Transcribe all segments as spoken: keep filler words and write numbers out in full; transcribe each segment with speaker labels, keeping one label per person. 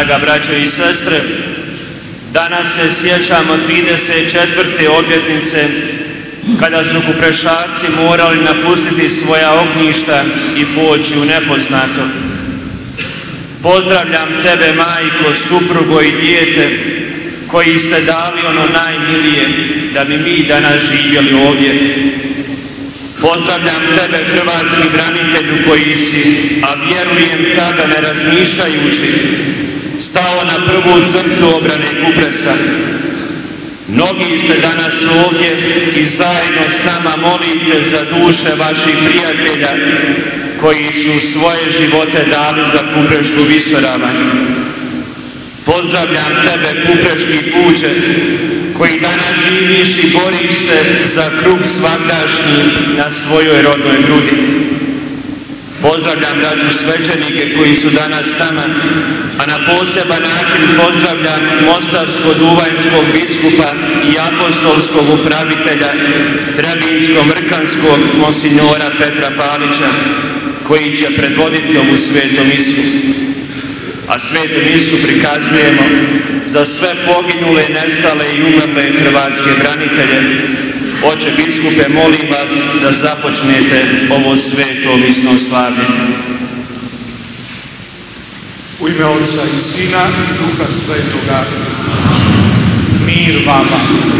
Speaker 1: Draga braćo i sestre, danas se sjećamo trideset četvrte obljetnice kada su Kuprešavci morali napustiti svoja ognjišta i poći u nepoznato. Pozdravljam tebe, majko, suprugo i dijete, koji ste dali ono najmilije da bi mi danas živjeli ovdje. Pozdravljam tebe, hrvatski branitelju, koji si, a vjerujem tada ne razmišljajući, stao na prvu crtu obrane Kupresa. Mnogi ste danas ovdje i zajedno s nama molite za duše vaših prijatelja koji su svoje živote dali za Kuprešku visoravan. Pozdravljam tebe, kupreški puče, koji danas živiš i boriš se za kruh svagdašnji na svojoj rodnoj grudi. Pozdravljam braću svećenike koji su danas s nama, a na poseban način pozdravljam mostarsko-duvanjskog biskupa i apostolskog upravitelja Trebinsko-mrkanskog monsignora Petra Palića, koji će predvoditi ovu svetu misu. A svetu misu prikazujemo za sve poginule, nestale i umrle hrvatske branitelje. Oče biskupe, molim vas da započnete ovo sveto misno slavlje.
Speaker 2: U ime Otca i Sina i Duha Svetoga. Mir vama.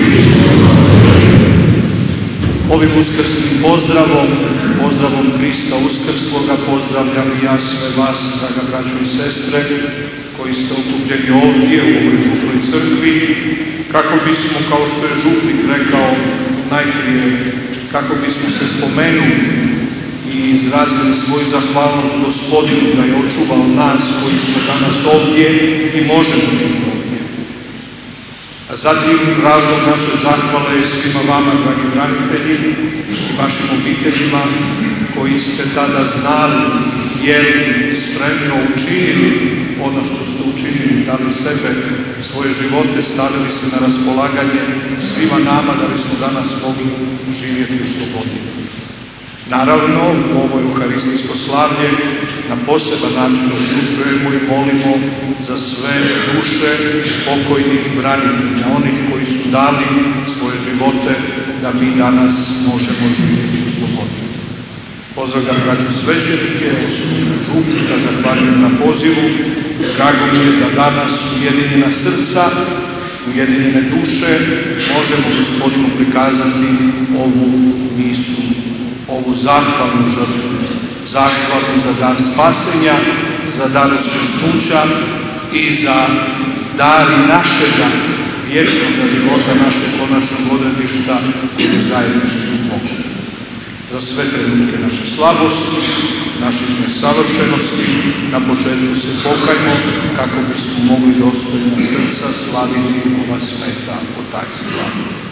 Speaker 2: Ovim uskrsnim pozdravom, pozdravom Krista uskrsloga, pozdravljam i ja sve vas, draga braćo i sestre, koji ste okupljeni ovdje u ovoj župloj crkvi, kako bismo, kao što je župnik rekao, najprije kako bismo se spomenuli i izrazili svoju zahvalnost Gospodinu da je očuvao nas koji smo danas ovdje i možemo biti ovdje. A zatim razlog naše zahvale je svima vama, dragi branitelji, i vašim obiteljima koji ste tada znali, htjeli, spremno učinili ono što ste učinili, dali sebe, svoje živote, stavili se na raspolaganje svima nama da bismo danas mogli živjeti u slobodi. Naravno, u ovo euharistijsko slavlje na poseban način uključujemo i molimo za sve duše pokojnih branitelja, onih koji su dali svoje živote da mi danas možemo živjeti u slobodi. Pozdravljam braću svećenike, osobno župnika, zahvaljujem na pozivu. Drago mi je da danas ujedinjena srca, ujedinjene duše možemo Gospodinu prikazati ovu misu, ovu zahvalnu žrtvu, zahvalnu za dar spasenja, za dar uskrsnuća i za dar našega vječnoga života, našeg konačnog odredišta u zajedništvu s Bogom. Za sve trenutke naše slabosti, naših nesavršenosti, na početku se pokajmo kako bismo mogli dostojna srca slaviti ova sveta otajstva.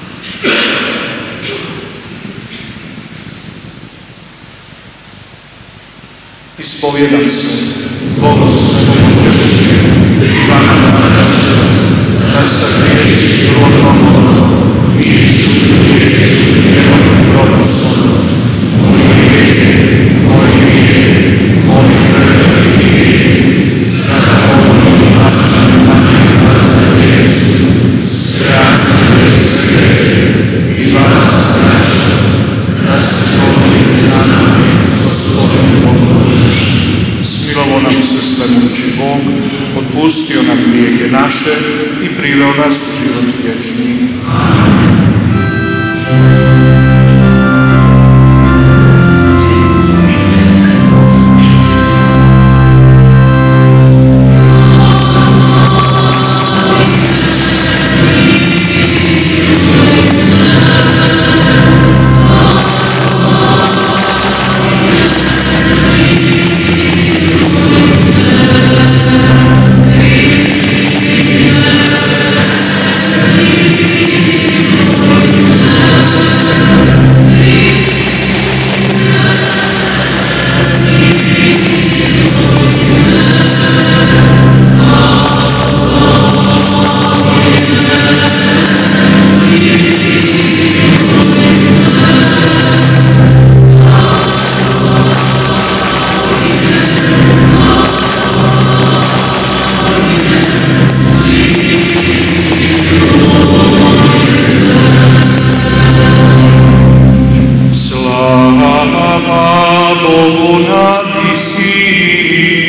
Speaker 2: Ispovjedam se Bogoslovnom Očevu i vama braća, da sa riječi prolomom, mišću, riječu, djelom i prodosom, moj grijeh, moj grijeh, moj preveliki grijeh, sada ovim način manje kazne vijest, sramuje sebe i vas braća, da se molim za nami, Gospodin pomože. Smilovo nam se svemoći Bog, otpustio nam grijehe naše i priveo nas u život vječni. Amen. Slava Bogu na visini.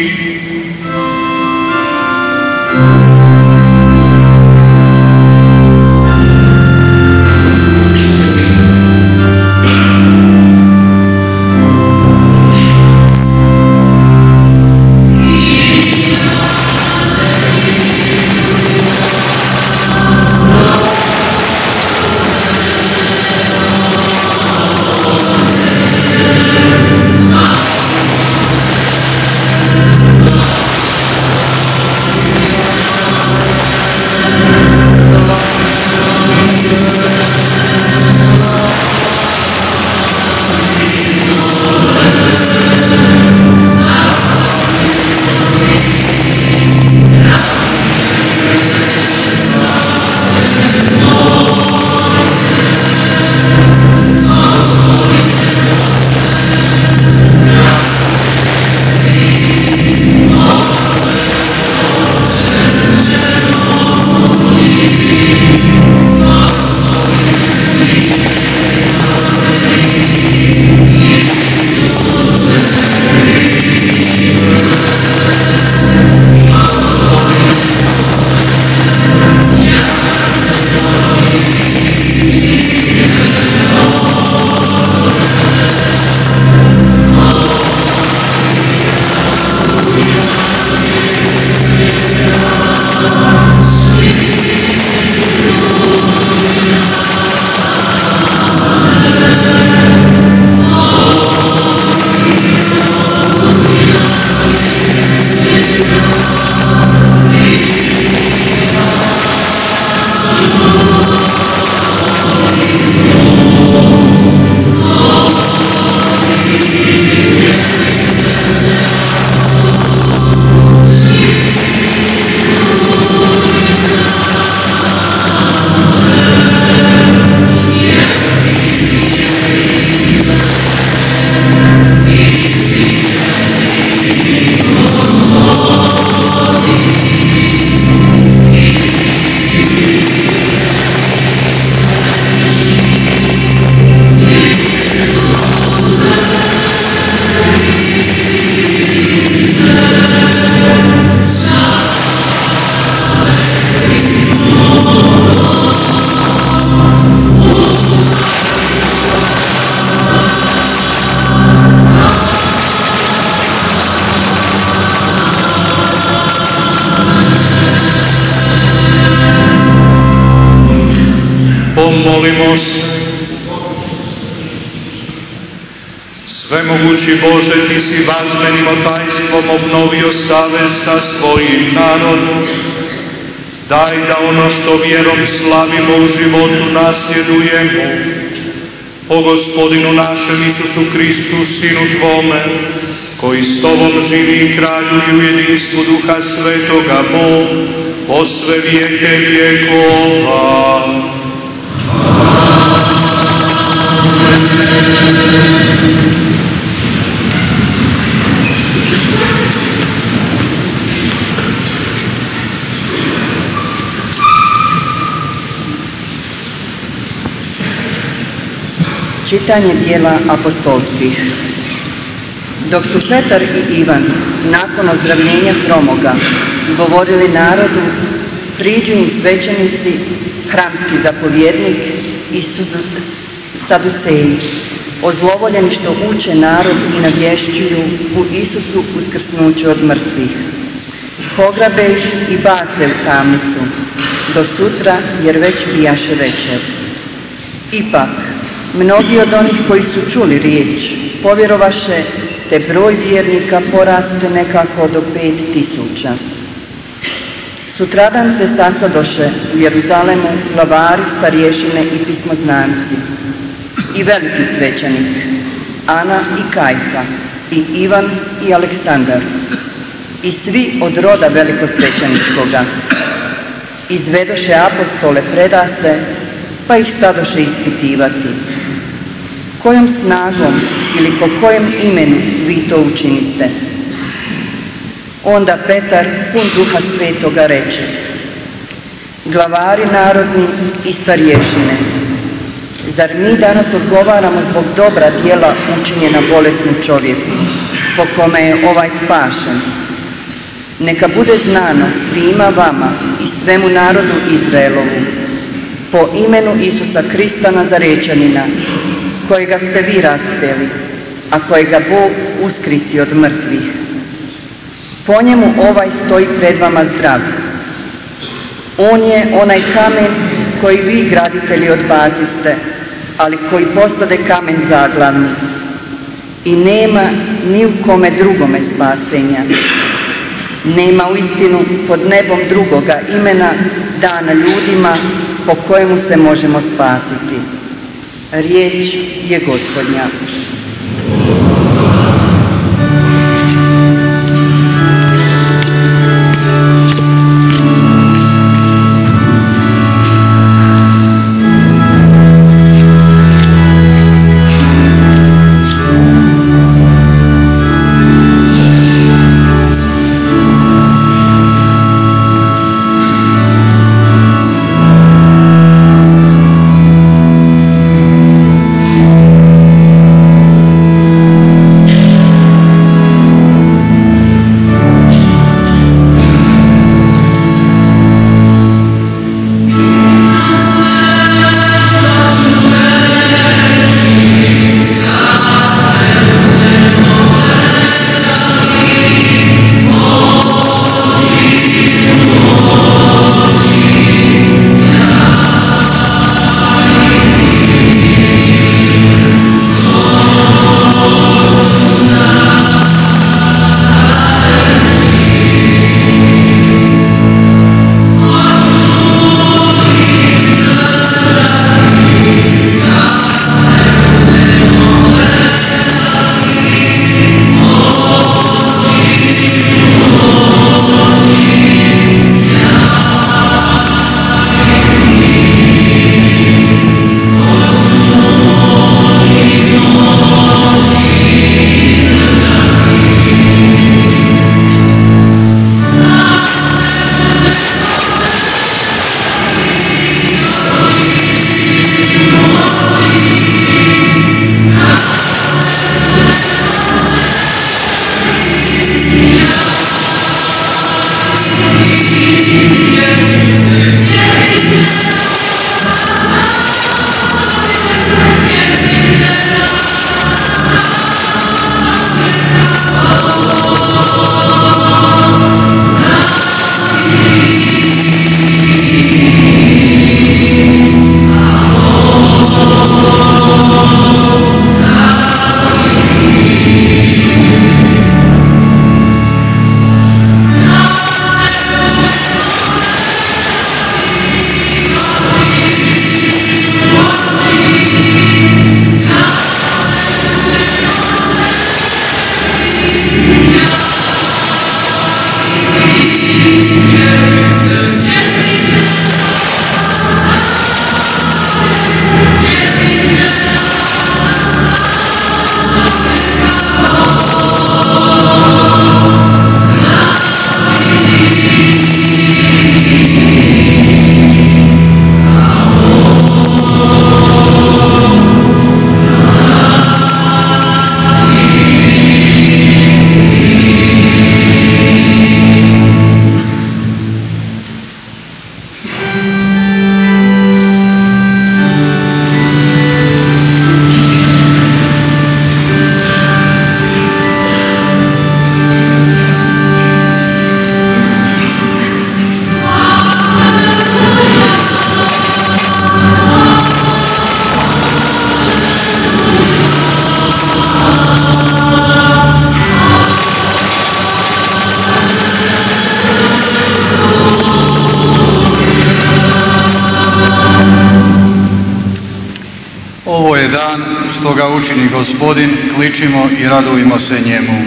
Speaker 2: Pomolimo se. Svemogući Bože, Ti si vazmenim tajstvom obnovio savez sa svojim narodom. Daj da ono što vjerom slavimo u životu nasljedujemo. Po Gospodinu našem Isusu Hristu, Sinu Tvome, koji s Tobom živi i kraljuje u jedinstvu Duha Svetoga, Bog, po sve vijeke vjekova.
Speaker 3: Čitanje dijela apostolskih. Dok su Petar i Ivan nakon ozdravljenja hromoga govorili narodu, priđu im svećenici, hramski zapovjednik i saduceji, ozlovoljeni što uče narod i navješćuju u Isusu uskrsnuću od mrtvih. Pograbe ih i bace u tamnicu do sutra, jer već bijaše večer. Ipak, mnogi od onih koji su čuli riječ povjerovaše, te broj vjernika poraste nekako do pet tisuća. Sutradan se sastadoše u Jeruzalemu glavari, starješine i pismoznanci, i veliki svećenik, Ana i Kajfa, i Ivan i Aleksandar, i svi od roda velikosvećeničkoga. Izvedoše apostole predase, pa ih stadoše ispitivati. Kojom snagom ili po kojem imenu vi to učiniste? Onda Petar, pun Duha Svetoga, reče: Glavari narodni i starješine, Zar mi danas odgovaramo zbog dobra djela učinjena bolesnom čovjeku, po kome je ovaj spašen? Neka bude znano svima vama i svemu narodu Izraelovu, po imenu Isusa Krista Nazarečanina, kojega ste vi raspeli, a kojega Bog uskrisi od mrtvih. Po njemu ovaj stoji pred vama zdrav. On je onaj kamen koji vi, graditelji, odbaciste, ali koji postade kamen zaglavni. I nema ni u kome drugome spasenja. Nema uistinu pod nebom drugoga imena dana ljudima po kojemu se možemo spasiti. Riječ je Gospodnja.
Speaker 4: što ga učini Gospodin, kličimo i radujmo se njemu.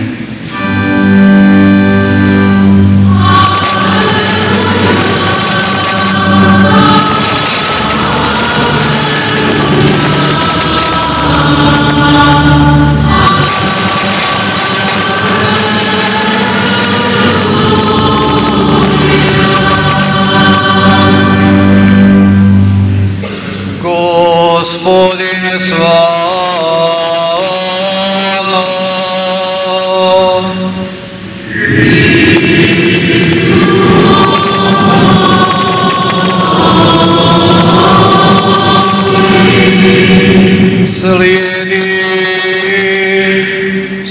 Speaker 4: Gospod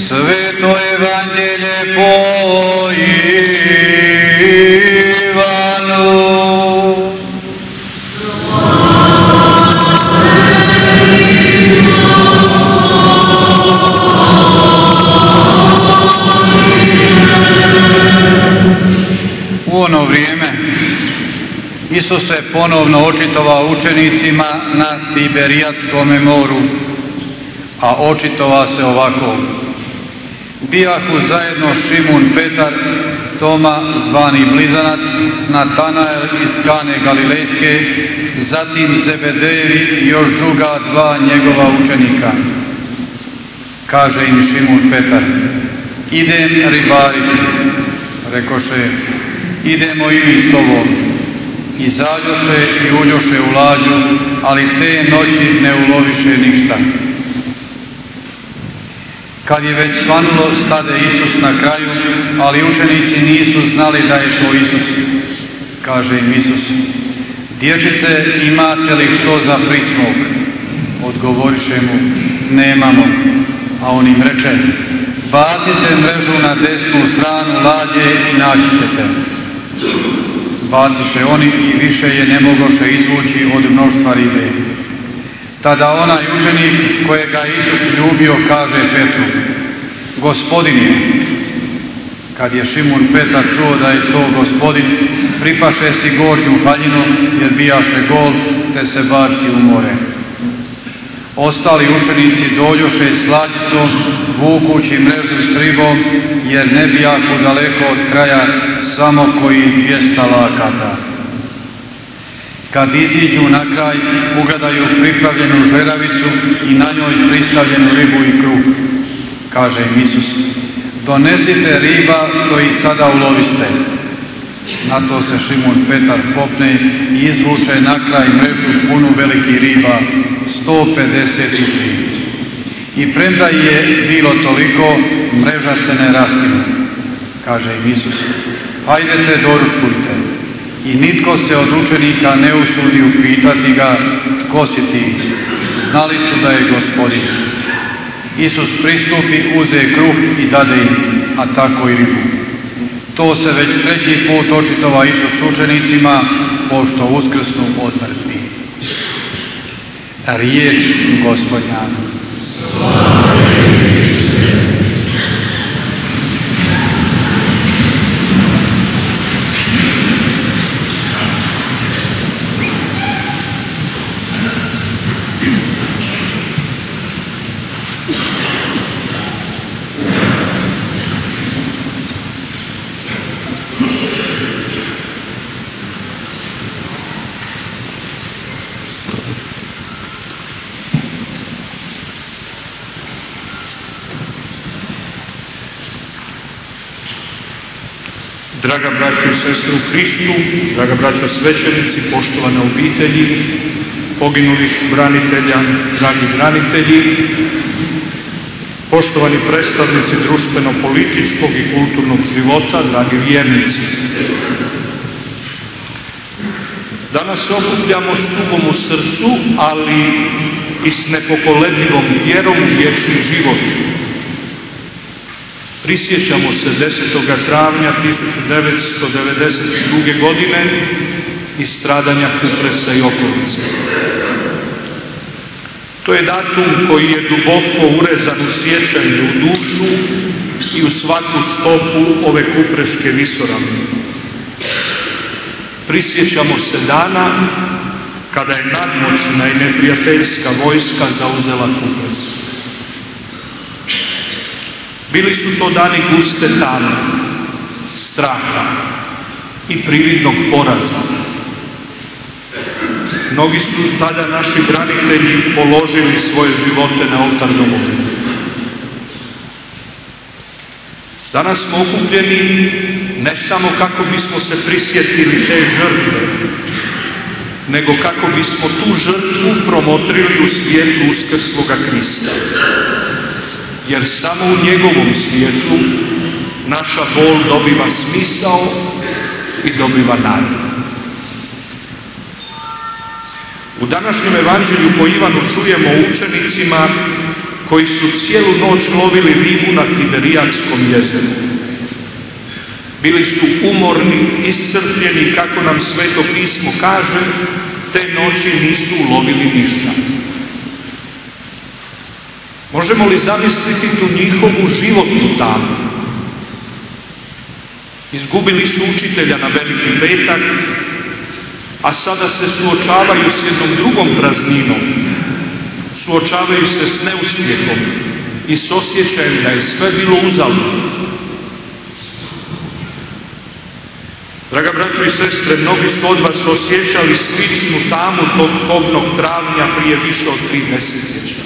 Speaker 4: Sveto evanđelje po Ivanu. U ono vrijeme Isus se ponovno očitovao učenicima na Tiberijadskom moru, a očitovao se ovako. Bijahu zajedno Šimun Petar, Toma zvani Blizanac, Natanael iz Kane Galilejske, zatim Zebedejevi i još druga dva njegova učenika. Kaže im Šimun Petar, idem ribariti. Rekoše, idemo i mi s tobom. Izađoše i uđoše u lađu, ali te noći ne uloviše ništa. Kad je već svanulo, stade Isus na kraju, ali učenici nisu znali da je to Isus. Kaže im Isus, dječice, imate li što za prismog? Odgovoriše mu, nemamo. A on im reče, bacite mrežu na desnu stranu lađe i naći ćete. Baciše oni i više je ne mogoše izvući od mnoštva ribe. Tada onaj učenik kojega Isus ljubio kaže Petru, Gospodine. Kad je Šimun Petar čuo da je to Gospodin, pripaše si gornju haljinu jer bijaše gol, te se baci u more. Ostali učenici dođoše s lađicom, vukući mrežu s ribom, jer ne bijahu daleko od kraja, samo koji dvijesta lakata. Kad iziđu na kraj, ugledaju pripravljenu žeravicu i na njoj pristavljenu ribu i kruh. Kaže im Isus, donesite riba što i sada uloviste. Na to se Šimun Petar popne i izvuče na kraj mrežu punu velikih riba, sto pedeset tri. I premda je bilo toliko, mreža se ne raskine. Kaže im Isus, hajdete doručkujte. I nitko se od učenika ne usudi upitati ga, tko si ti? Znali su da je Gospodin. Isus pristupi, uze kruh i dade im, a tako i ribu. To se već treći put očitova Isus učenicima, pošto uskrsnu od mrtvih. Riječ Gospodnja.
Speaker 2: Draga braćo i sestre u Hristu, draga braćo svećenici, poštovane obitelji, poginulih branitelja, dragi branitelji, poštovani predstavnici društveno-političkog i kulturnog života, dragi vjernici. Danas se okupljamo s tugom u srcu, ali i s nepokolebljivom vjerom u vječni život. Prisjećamo se desetoga travnja tisuću devetsto devedeset druge. godine i stradanja Kupresa i okolice. To je datum koji je duboko urezan u sjećanje, u dušu i u svaku stopu ove kupreške visoravni. Prisjećamo se dana kada je nadmoćna i neprijateljska vojska zauzela Kupres. Bili su to dani guste tame, straha i prividnog poraza. Mnogi su tada naši branitelji položili svoje živote na oltar domovine. Danas smo okupljeni ne samo kako bismo se prisjetili te žrtve, nego kako bismo tu žrtvu promotrili u svijetlu uskrsloga Krista. Jer samo u njegovom svijetlu naša bol dobiva smisao i dobiva nadu. U današnjem evanđelju po Ivanu čujemo o učenicima koji su cijelu noć lovili ribu na Tiberijadskom jezeru. Bili su umorni, iscrpljeni, kako nam Sveto pismo kaže, te noći nisu ulovili ništa. Možemo li zamisliti tu njihovu životnu tamu? Izgubili su učitelja na Veliki petak, a sada se suočavaju s jednom drugom prazninom. Suočavaju se s neuspjehom i s osjećajem da je sve bilo uzalud. Draga braćo i sestre, mnogi su od vas osjećali sličnu tamu tog kobnog travnja prije više od tri desetljeća.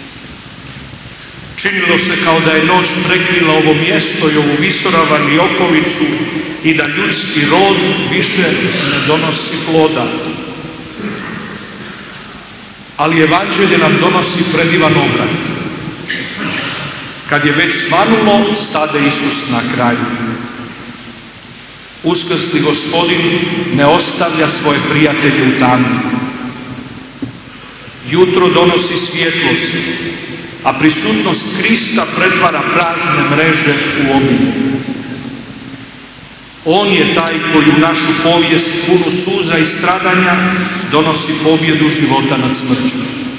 Speaker 2: Činilo se kao da je noć prekrila ovo mjesto i ovu visoravan i okolicu i da ljudski rod više ne donosi ploda. Ali Evanđelje nam donosi predivan obrat. Kad je već svanulo, stade Isus na kraju. Uskrsli Gospodin ne ostavlja svoje prijatelje u tami. Jutro donosi svjetlost, a prisutnost Krista pretvara prazne mreže u obilje. On je taj koji u našu povijest punu suza i stradanja donosi pobjedu života nad smrću.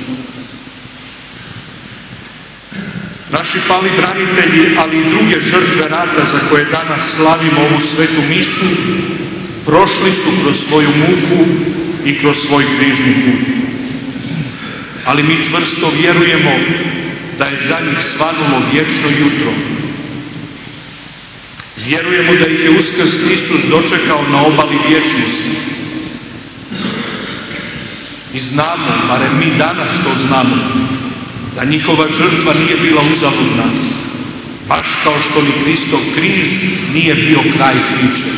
Speaker 2: Naši pali branitelji, ali i druge žrtve rata za koje danas slavimo ovu svetu misu, prošli su kroz svoju muku i kroz svoj križni put. Ali mi čvrsto vjerujemo da je za njih svanulo vječno jutro. Vjerujemo da ih je uskrsli Isus dočekao na obali vječnosti. I znamo, barem mi danas to znamo, da njihova žrtva nije bila uzaludna, baš kao što ni Kristov križ nije bio kraj priče.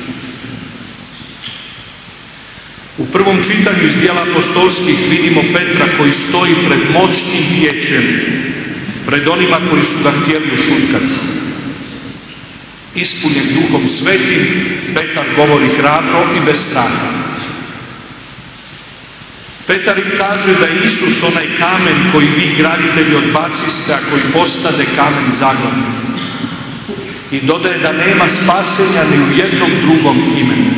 Speaker 2: U prvom čitanju iz djela apostolskih vidimo Petra koji stoji pred moćnim vijećem, pred onima koji su ga htjeli ušutkati. Ispunjen Duhom Svetim, Petar govori hrabro i bez straha. Petar im kaže da je Isus onaj kamen koji vi graditelji odbaciste, a koji postade kamen zaglavni. I dodaje da nema spasenja ni u jednom drugom imenu.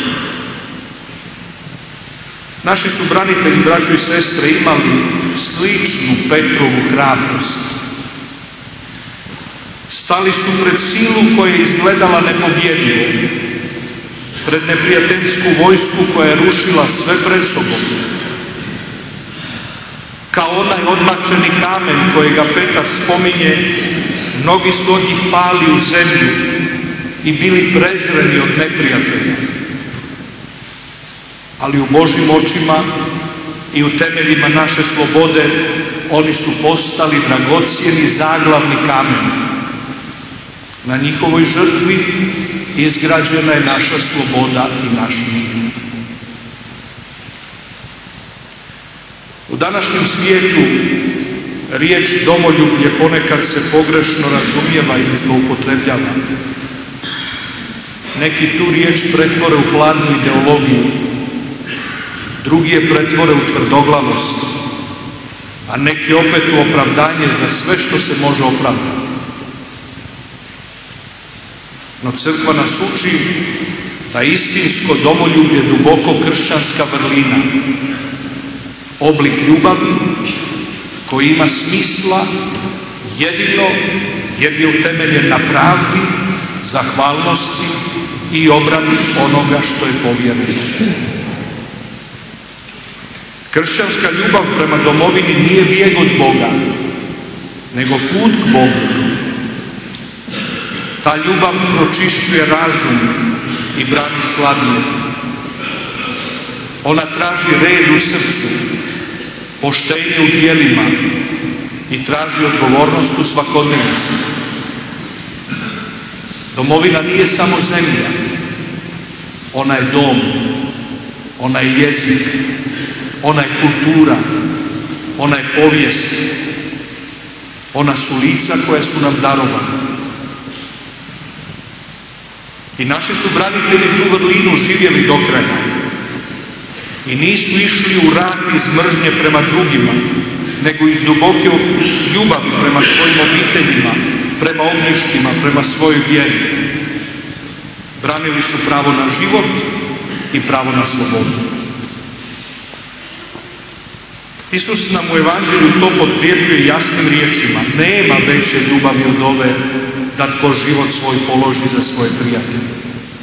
Speaker 2: Naši su branitelji, braćo i sestre, imali sličnu Petrovu hrabrost. Stali su pred silu koja je izgledala nepobjedivo, pred neprijateljsku vojsku koja je rušila sve pred sobom. Kao onaj odbačeni kamen kojega Petar spominje, mnogi su od njih pali u zemlju i bili prezreni od neprijatelja. Ali u Božjim očima i u temeljima naše slobode oni su postali dragocjeni zaglavni kamen. Na njihovoj žrtvi izgrađena je naša sloboda i naš mir. U današnjem svijetu riječ domoljublje ponekad se pogrešno razumijeva i zloupotrebljava. Neki tu riječ pretvore u hladnu ideologiju, drugi je pretvore u tvrdoglavost, a neki opet u opravdanje za sve što se može opravdati. No crkva nas uči da istinsko domoljublje duboko kršćanska vrlina, oblik ljubavi koji ima smisla jedino jer je utemeljen na pravdi, zahvalnosti i obrani onoga što je povjereno. Kršćanska ljubav prema domovini nije bijeg od Boga, nego put k Bogu. Ta ljubav pročišćuje razum i brani slabije. Ona traži red u srcu, poštenje u djelima i traži odgovornost u svakodnevici. Domovina nije samo zemlja, ona je dom, ona je jezik, ona je kultura, ona je povijest, ona su lica koja su nam darovana. I naši su branitelji tu vrlinu živjeli do kraja. i nisu išli u rat iz mržnje prema drugima, nego iz duboke ljubavi prema svojim obiteljima, prema ognjištima, prema svojoj vjeri. Branili su pravo na život i pravo na slobodu. Isus nam u Evanđelju to potkrijepljuje jasnim riječima. Nema veće ljubavi od ove da tko život svoj položi za svoje prijatelje.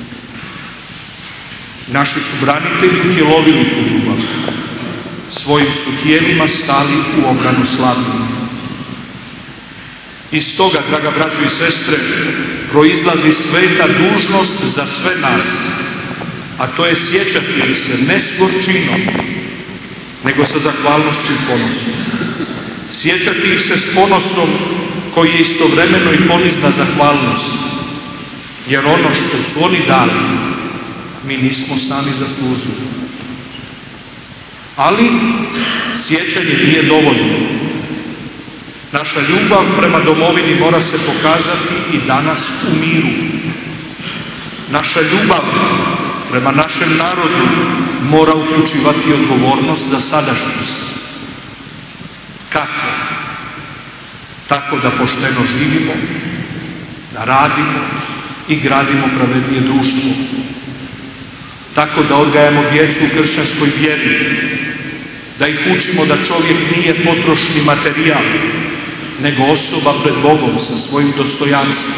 Speaker 2: Naši su branitelji utjelovili tu ljubav. Svojim su tijelima stali u obranu slabijih. Iz toga, draga braćo i sestre, proizlazi sveta dužnost za sve nas, a to je sjećati ih se ne s gorčinom, nego sa zahvalnošću i ponosom. Sjećati ih se s ponosom koji je istovremeno i ponizna zahvalnost, jer ono što su oni dali, mi nismo sami zaslužili. Ali sjećanje nije dovoljno. Naša ljubav prema domovini mora se pokazati i danas u miru. Naša ljubav prema našem narodu mora uključivati odgovornost za sadašnjost. Kako? Tako da pošteno živimo, da radimo i gradimo pravednije društvo. Tako da odgajamo djecu u kršćanskoj vjeri, da ih učimo da čovjek nije potrošni materijal, nego osoba pred Bogom sa svojim dostojanstvom.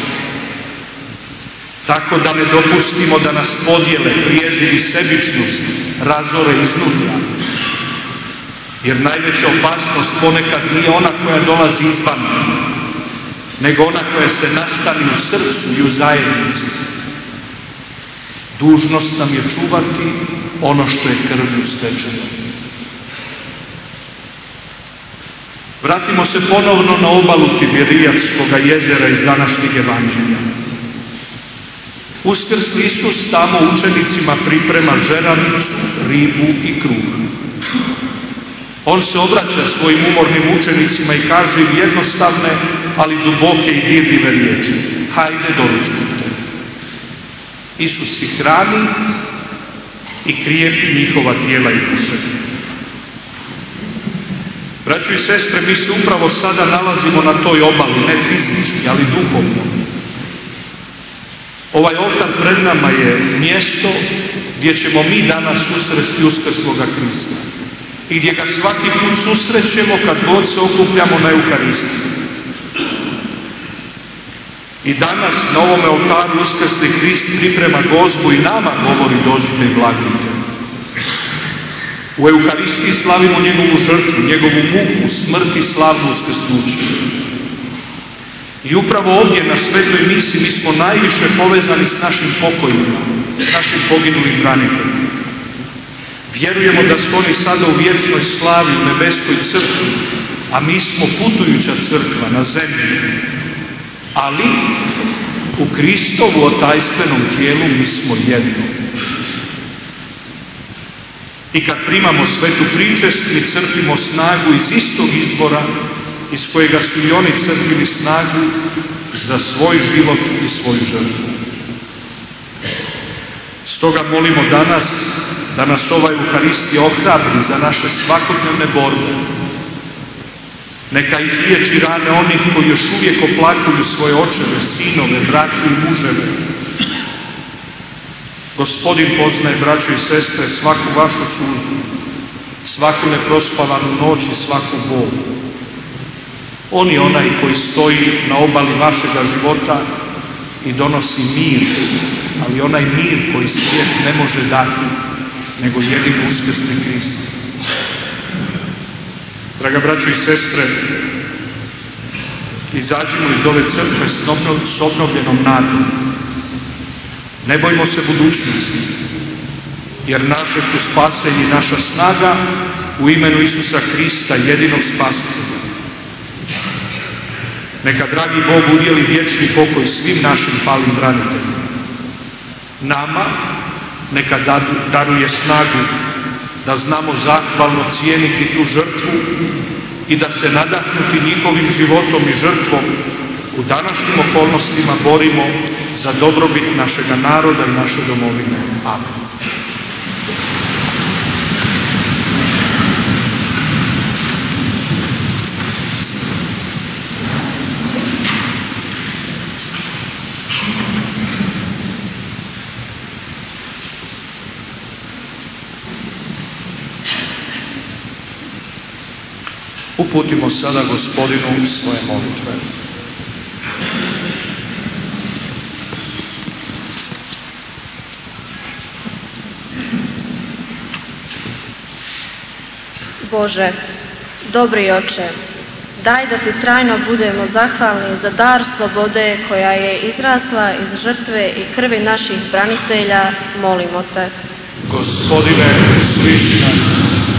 Speaker 2: Tako da ne dopustimo da nas podjele, prijeziv i sebičnost razore iznutra. Jer najveća opasnost ponekad nije ona koja dolazi izvana, nego ona koja se nastani u srcu i u zajednici. Dužnost nam je čuvati ono što je krvlju stečeno. Vratimo se ponovno na obalu Tiberijadskoga jezera iz današnjeg Evanđelja. Uskrsli Isus tamo učenicima priprema žeranicu, ribu i kruh. On se obraća svojim umornim učenicima i kaže im jednostavne, ali duboke i dirljive riječi. Hajde, doručkujte. Isus ih hrani i krijepi njihova tijela i duše. Braćo i sestre, mi se upravo sada nalazimo na toj obali, ne fizički, ali duhovno. Ovaj oltar pred nama je mjesto gdje ćemo mi danas susresti uskrsloga Krista i gdje ga svaki put susrećemo kad god se okupljamo na Euharistiju. I danas na ovome oltaru uskrsli Krist priprema gozbu i nama govori dođite i blagujte. U Euharistiji slavimo njegovu žrtvu, njegovu muku, smrt i slavno uskrsnuće. I upravo ovdje na svetoj misi mi smo najviše povezani s našim pokojima, s našim poginulim braniteljima. Vjerujemo da su oni sada u vječnoj slavi, u nebeskoj crkvi, a mi smo putujuća crkva na zemlji. Ali u Kristovu otajstvenom tijelu mi smo jedno. I kad primamo svetu pričest, mi crpimo snagu iz istog izvora iz kojega su i oni crpili snagu za svoj život i svoju žrtvu. Stoga molimo danas da nas ova Euharistija ohrabri za naše svakodnevne borbe. Neka izliječi rane onih koji još uvijek oplakuju svoje očeve, sinove, braću i muževe. Gospodin poznaje, braćo i sestre, svaku vašu suzu, svaku neprospavanu noć i svaku bol. On je onaj koji stoji na obali vašega života i donosi mir, ali onaj mir koji svijet ne može dati, nego jedino uskrsli Krist. Draga braćo i sestre, izađimo iz ove crkve s obnovljenom nadom. Ne bojmo se budućnosti, jer naše su spasenje i naša snaga u imenu Isusa Krista, jedinog spasitelja. Neka dragi Bog udjeli vječni pokoj svim našim palim braniteljima. Nama neka daruje snagu da znamo zahvalno cijeniti tu žrtvu i da se nadahnuti njihovim životom i žrtvom u današnjim okolnostima borimo za dobrobit našega naroda i naše domovine. Amen. Uputimo sada Gospodinu svoje molitve.
Speaker 5: Bože, dobri Oče, daj da Ti trajno budemo zahvalni za dar slobode koja je izrasla iz žrtve i krvi naših branitelja, molimo Te.
Speaker 2: Gospodine, usliši nas.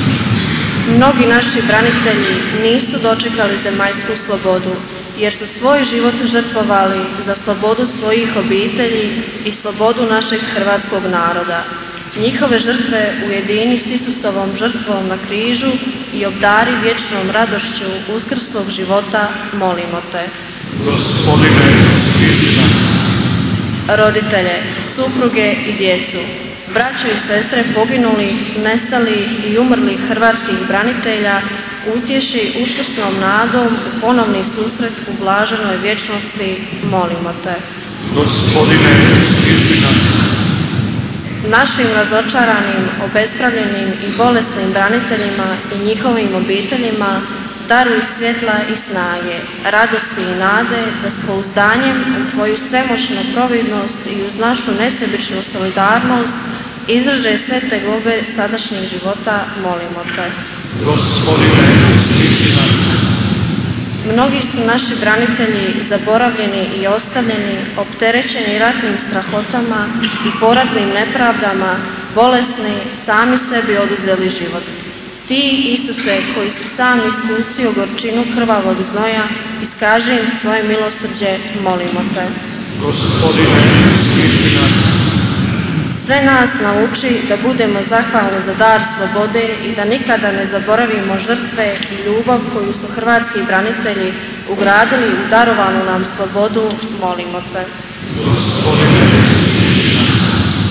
Speaker 5: Mnogi naši branitelji nisu dočekali zemaljsku slobodu, jer su svoj život žrtvovali za slobodu svojih obitelji i slobodu našeg hrvatskog naroda. Njihove žrtve ujedini s Isusovom žrtvom na križu i obdari vječnom radošću uskrslog života, molimo Te.
Speaker 2: Gospodine, usliši nas.
Speaker 5: Roditelje, supruge i djecu, braćo i sestre poginulih, nestalih i umrlih hrvatskih branitelja, utješi uskrsnom nadom u ponovni susret u blaženoj vječnosti, molimo Te.
Speaker 2: Gospodine, usliši nas.
Speaker 5: Našim razočaranim, obespravljenim i bolesnim braniteljima i njihovim obiteljima daruj svjetla i snage, radosti i nade, da s pouzdanjem u Tvoju svemoćnu providnost i uz našu nesebičnu solidarnost izdrže sve tegobe sadašnjeg života, molimo Te.
Speaker 2: Gospodine, usliši nas.
Speaker 5: Mnogi su naši branitelji zaboravljeni i ostavljeni, opterećeni ratnim strahotama i poratnim nepravdama, bolesni, sami sebi oduzeli život. Ti, Isuse, koji si sam iskusio gorčinu krvavog znoja, iskaži im svoje milosrđe, molimo Te.
Speaker 2: Gospodine, usliši nas.
Speaker 5: Sve nas nauči da budemo zahvalni za dar slobode i da nikada ne zaboravimo žrtve i ljubav koju su hrvatski branitelji ugradili u darovanu nam slobodu, molimo Te.
Speaker 2: Gospodine, usliši nas.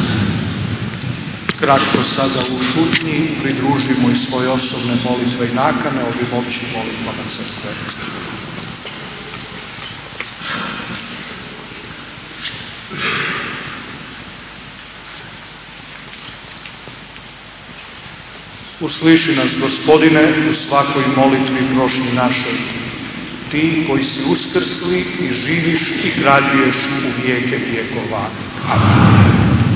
Speaker 2: Kratko sada u šutnji pridružimo i svoje osobne molitve i nakane ovim općim molitvama crkve. Usliši nas, Gospodine, u svakoj molitvi prošnji našoj. Ti koji si uskrsli i živiš i kraljuješ u vijeke vjekova. Amen.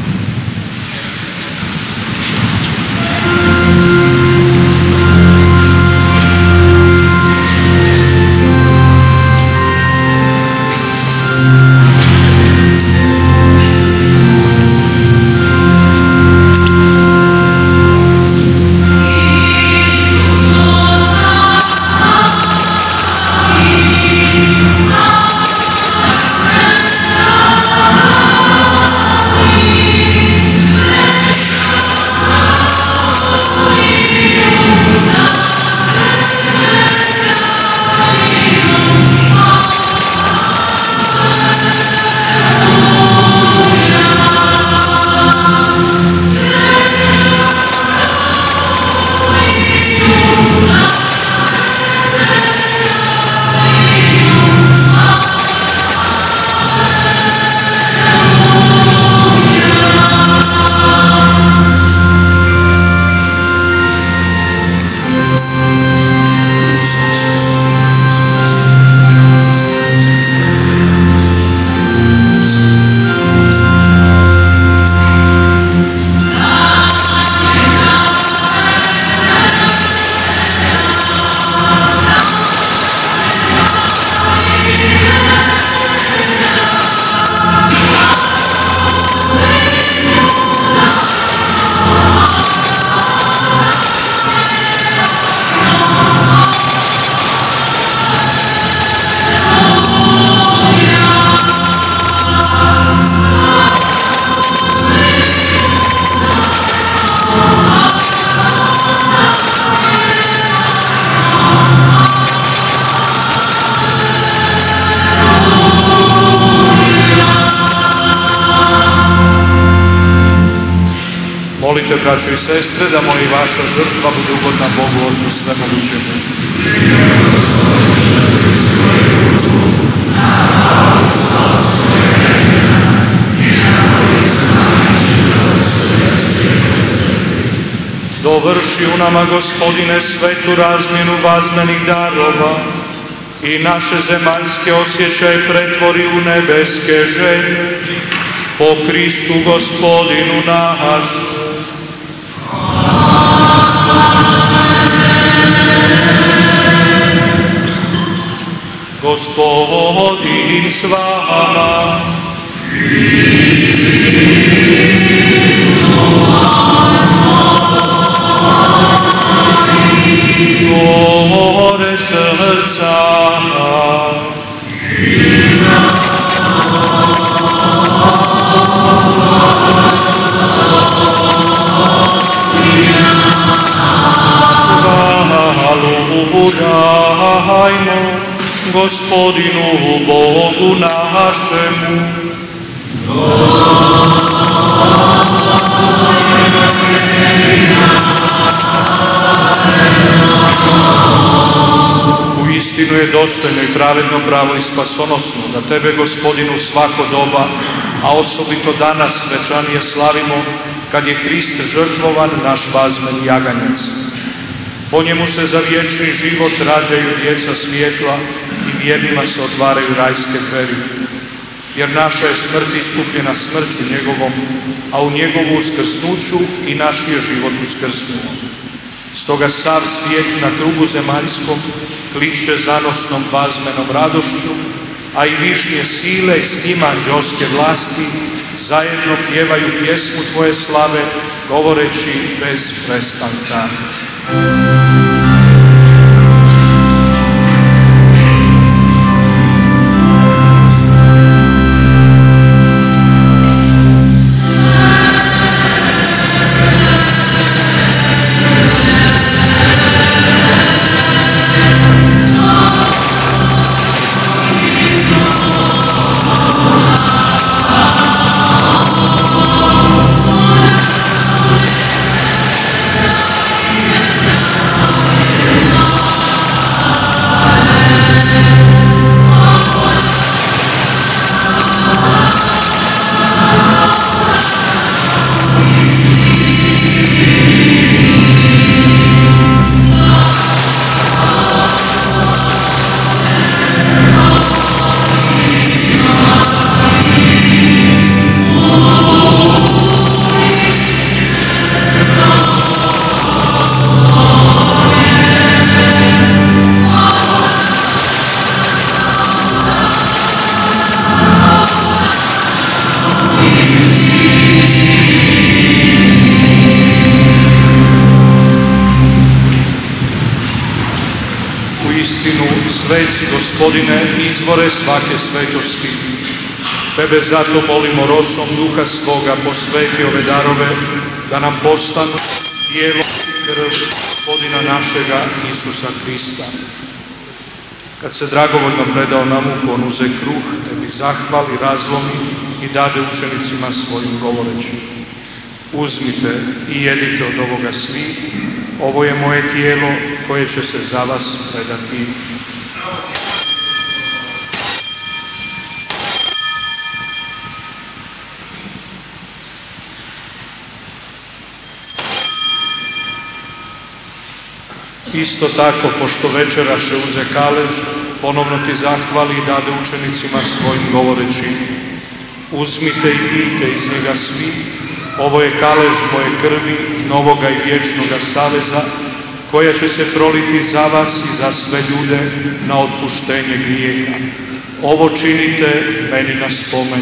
Speaker 2: Molite, braćo i sestre, da moja i vaša žrtva bude ugodna Bogu Otcu Svemogućemu. Dovrši Završi u nama, Gospodine, svetu razmjenu vazmenih darova i naše zemaljske osjećaje pretvori u nebeske želje. Po Kristu Gospodinu našu. Gospodin s vama. Gore srca. Hvalu dajmo Gospodinu Bogu našemu. Uistinu je dostojno i pravedno, pravo i spasonosno da Tebe, Gospodinu, svako doba, a osobito danas svečanije slavimo, kad je Krist žrtvovan, naš vazmeni jaganjac. Po njemu se za vječni život rađaju djeca svjetla i vjernima se otvaraju rajske dveri. Jer naša je smrt iskupljena smrću njegovom, a u njegovu uskrsnuću i naš je život uskrsnuo. Stoga sav svijet na krugu zemaljskom kliče zanosnom vazmenom radošću, a i višnje sile i s njima anđelske vlasti zajedno pjevaju pjesmu Tvoje slave, govoreći bez prestanka. Sveci, Gospodine, izvore svake svetosti. Tebe zato molimo rosom Duha svoga, posveti ove darove, da nam postanu tijelo i krv Gospodina našega Isusa Krista. Kad se dragovoljno predao na muku, on uze kruh, tebi zahvali, razlomi i dade učenicima svojim govoreći: uzmite i jedite od ovoga svi, ovo je moje tijelo koje će se za vas predati. Isto tako, pošto večeraše, uze kalež, ponovno ti zahvali i dade učenicima svojim govoreći: uzmite i pijte iz njega svi, ovo je kalež moje krvi, novoga i vječnoga saveza, koja će se proliti za vas i za sve ljude na otpuštenje grijeha. Ovo činite meni na spomen.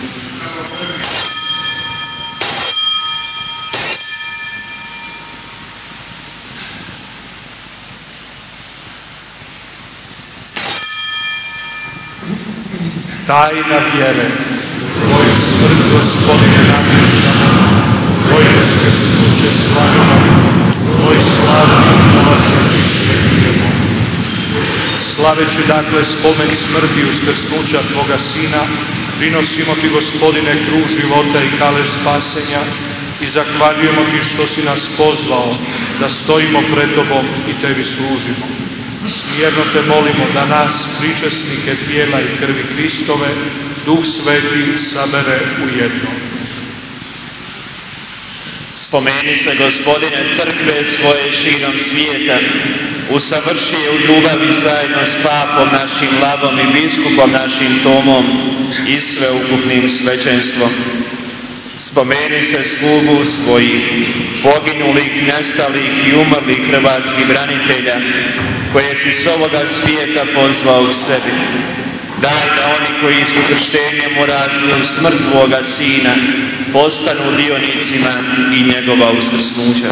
Speaker 2: Tajna vjere, Tvoju smrt, Gospodine, namještamo, Tvoje uskrsnuće slavimo, Tvoj slavni dolazak iščekujemo. Slaveći dakle spomen smrti i uskrsnuća Tvoga Sina, prinosimo Ti, Gospodine, kruh života i kalež spasenja i zahvaljujemo Ti što si nas pozvao da stojimo pred Tobom i Tebi služimo. Smjerno Te molimo da nas, pričesnike tijela i krvi Kristove, Duh Sveti sabere u jedno.
Speaker 1: Spomeni se, Gospodine, crkve svoje širom svijeta, usavrši je u ljubavi zajedno s papom našim Lavom i biskupom našim Tomom i sveukupnim svećenstvom. Spomeni se slugu svojih poginulih, nestalih i umrlih hrvatskih branitelja, koje si s ovoga svijeta pozvao k sebi. Daj da oni koji su krštenjem urasli u smrt Tvoga Sina postanu dionicima i njegova uskrsnuća.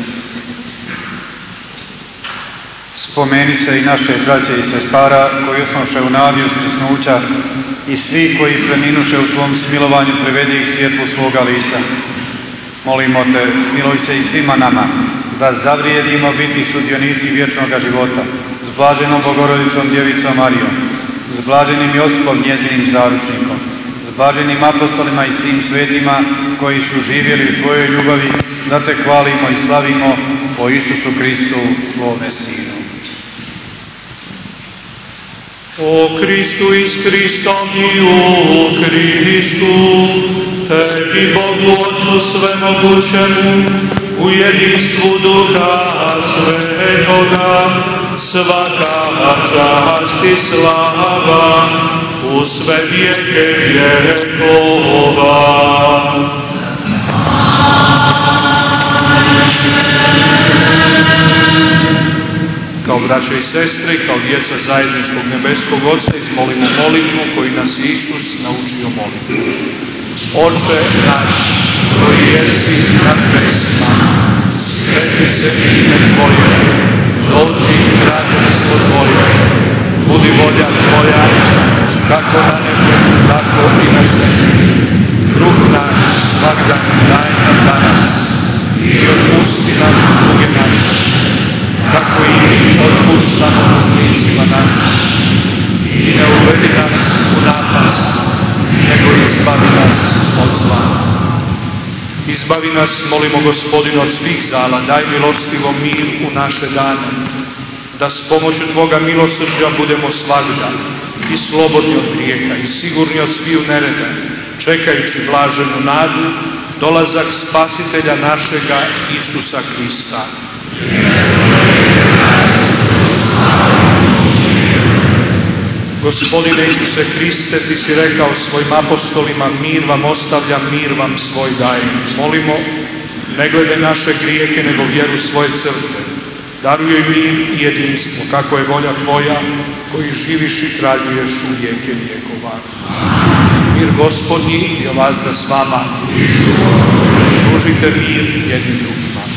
Speaker 4: Spomeni se i naše braće i sestara koji usnoše u nadi uskrsnuća i svi koji preminuše u Tvom smilovanju, privedi ih svjetlu svoga lica. Molimo Te, smiluj se i svima nama, da zavrijedimo biti sudionici vječnoga života, s blaženom Bogorodicom Djevicom Marijom, s blaženim Josipom, njezinim zaručnikom, s blaženim apostolima i svim svetima koji su živjeli u Tvojoj ljubavi, da Te hvalimo i slavimo po Isusu Kristu, Tvome Sinu.
Speaker 2: O Kristu iz Krista i u Kristu, Tebi Bogu Otcu svemogućemu, u jedinstvu Duha Svetoga, svaka čast i slava u sve vijeke vjekova. Kao braće i sestre, kao djeca zajedničkog nebeskog Oca, izmolimo molitvu koju nas Isus naučio moliti. Oče naš, koji jesi na nebesima, sveti se ime Tvoje, dođi kraljevstvo Tvoje, budi volja Tvoja, kako na nebu, tako i na zemlji. Kruh naš svakdan daj nam danas i otpusti nam duge naše, kako i mi otpuštamo dužnicima našim. I ne uvedi nas u napast, nego izbavi nas od zla. Izbavi nas, molimo Gospodinu, od svih zala, daj milostivo mir u naše dane, da s pomoću Tvoga milosrđa budemo svagda i slobodni od grijeha i sigurni od sviju nereda, čekajući blaženu nadu, dolazak Spasitelja našega Isusa Krista. Gospodine Isuse Hriste, Ti si rekao svojim apostolima, mir vam ostavljam, mir vam svoj dajem. Molimo, ne gledaj naše grijehe, nego vjeru svoje crkve. Daruj joj mir i jedinstvo, kako je volja Tvoja, koji živiš i kraljuješ u vijeke vjekova. Mir Gospodnji je vazda s vama. Pružite mir jednim drugima.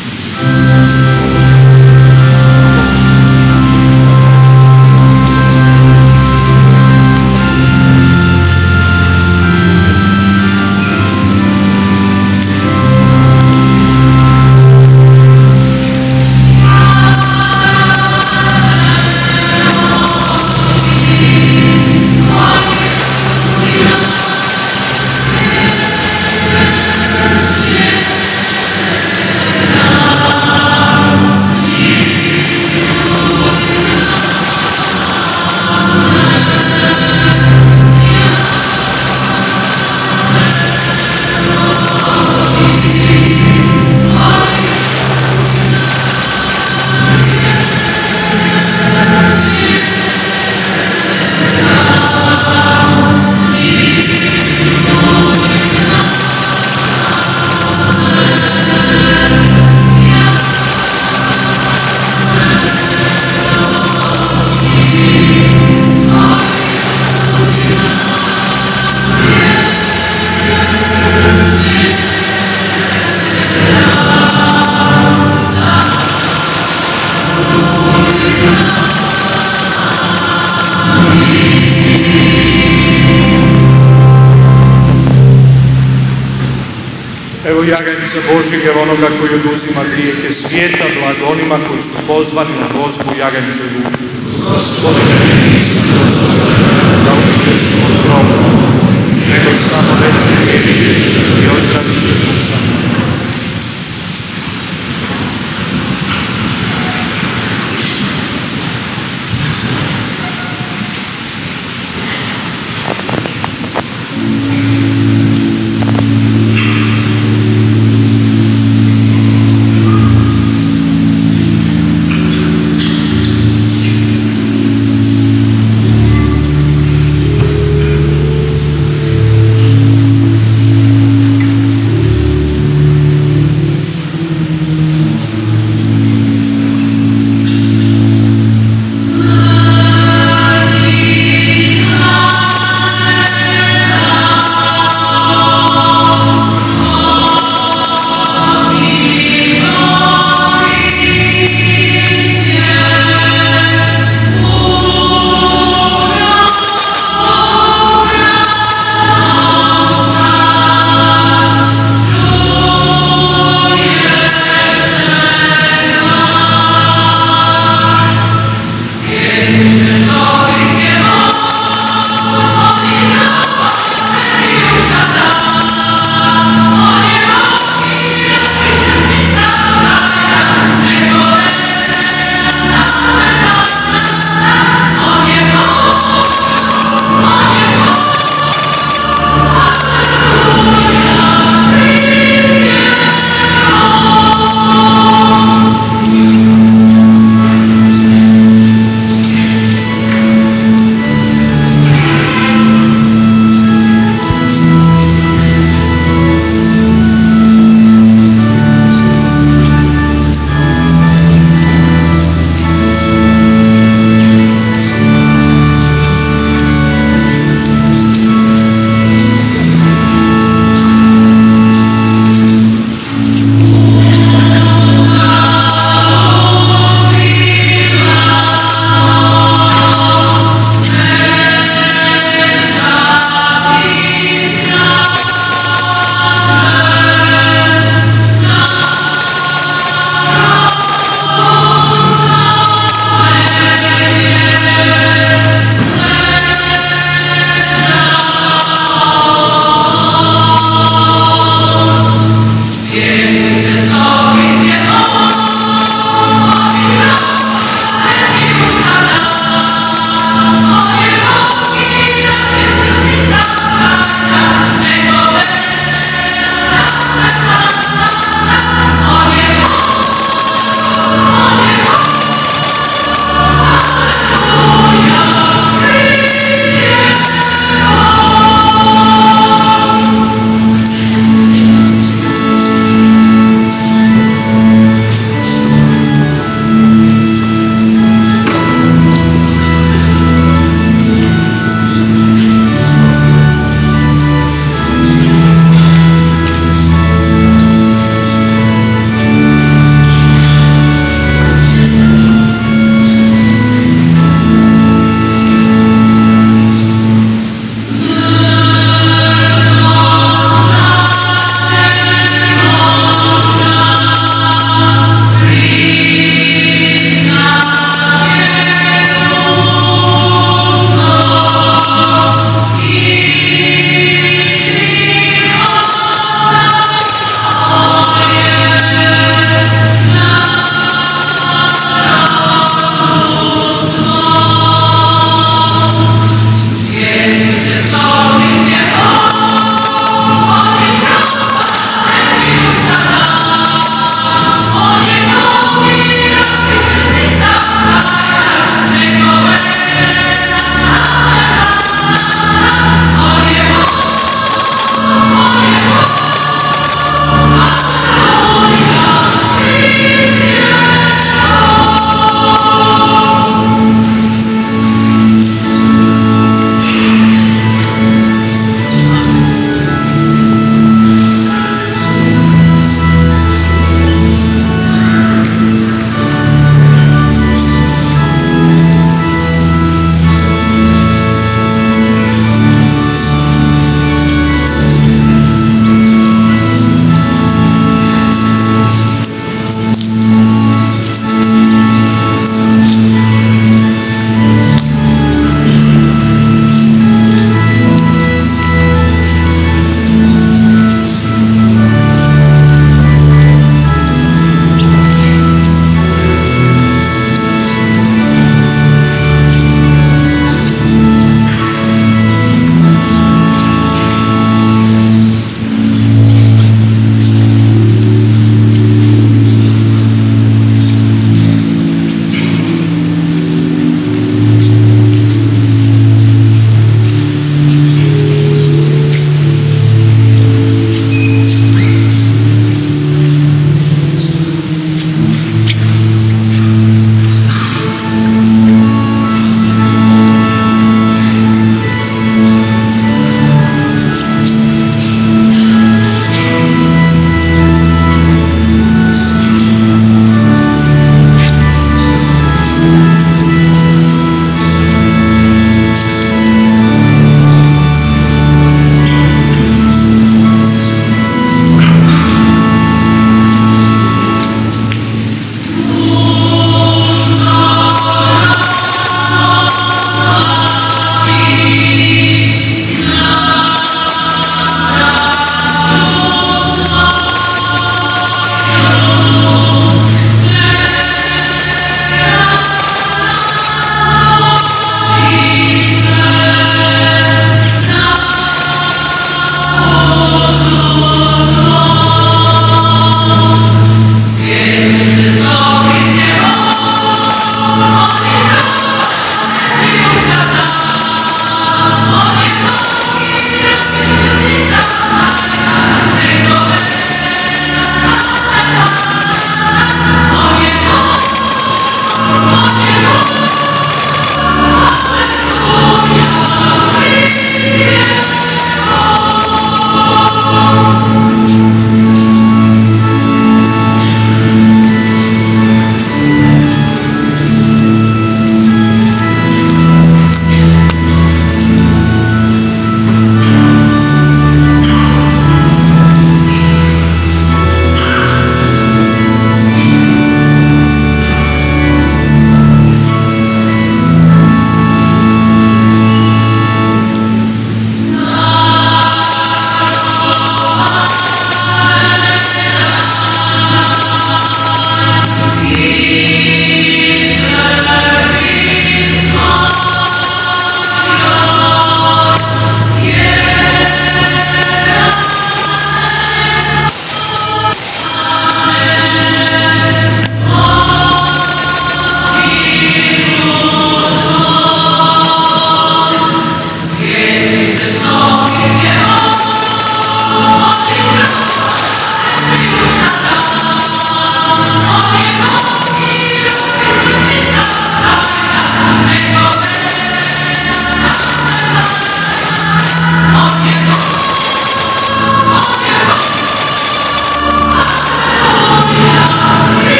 Speaker 2: Evo jaganjca Božjeg, evo onoga koji oduzima grijehe svijeta, blago onima koji su pozvani na gozbu jaganjčevu. Gospodine, nisam dostojan da uđeš u grob, nego samo reci riječ i ozdravit će duša moja.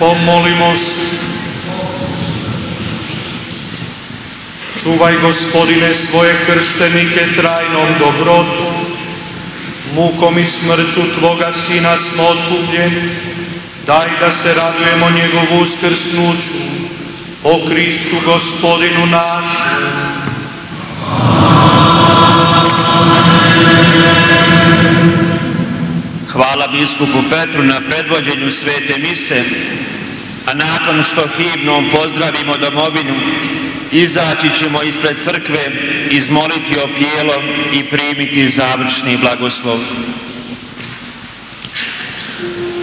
Speaker 2: Pomolimo se. Čuvaj, Gospodine, svoje krštenike trajnom dobrotu. Mukom i smrću Tvoga Sina smo otkupljeni. Daj da se radujemo njegovu uskrsnuću. O Kristu, Gospodinu našem.
Speaker 1: Hvala biskupu Petru na predvođenju svete mise, a nakon što himnom pozdravimo domovinu, izaći ćemo ispred crkve, izmoliti opjelom i primiti završni blagoslov.